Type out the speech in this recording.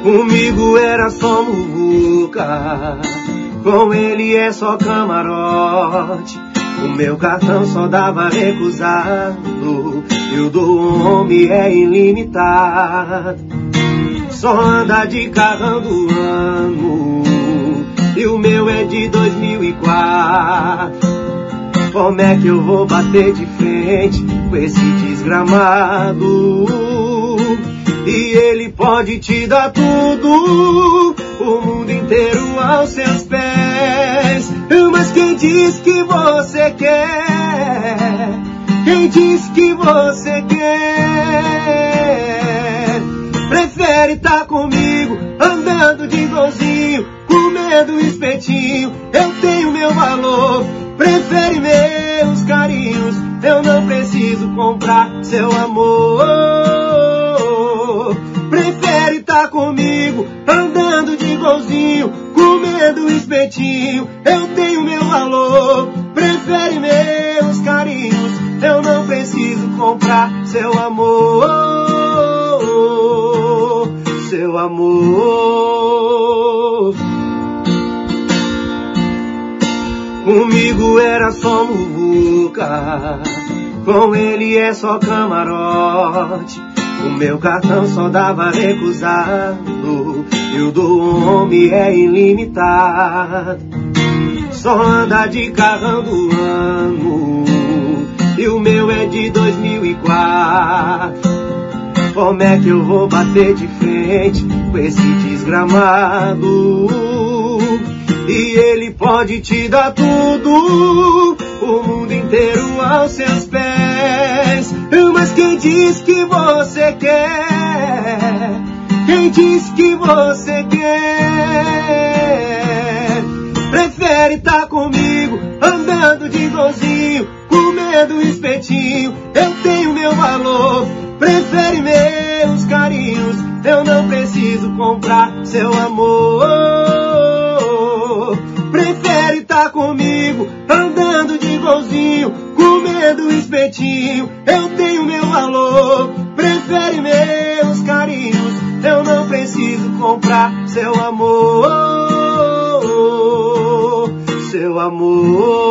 Comigo era só muvuca, com ele é só camarote. O meu cartão só dava recusado, e o do homem é ilimitado. Só anda de carrão do ano, e o meu é de 2004. Como é que eu vou bater de frente com esse desgramado? E ele pode te dar tudo, o mundo inteiro aos seus pés. Mas quem diz que você quer? Quem diz que você quer? Prefere tá comigo, andando de golzinho, comendo espetinho. Eu tenho meu valor. Prefere meus carinhos, eu não preciso comprar seu amor. Prefere tá comigo, andando de golzinho, comendo espetinho. Eu tenho meu valor. Prefere meus carinhos, eu não preciso comprar seu amor. Seu amor. Comigo era só muvuca, com ele é só camarote. O meu cartão só dava recusado, e o do homem é ilimitado. Só anda de carrão do ano, e o meu é de 2004. Como é que eu vou bater de frente com esse desgramado? E ele pode te dar tudo, o mundo inteiro aos seus pés. Mas quem diz que você quer? Quem diz que você quer? Prefere tá comigo, andando de golzinho, comendo espetinho. Eu tenho meu valor. Prefere meus carinhos, eu não preciso comprar seu amor. Prefere tá comigo, andando de golzinho, comendo espetinho. Eu tenho meu valor. Prefere meus carinhos, eu não preciso comprar seu amor. Seu amor.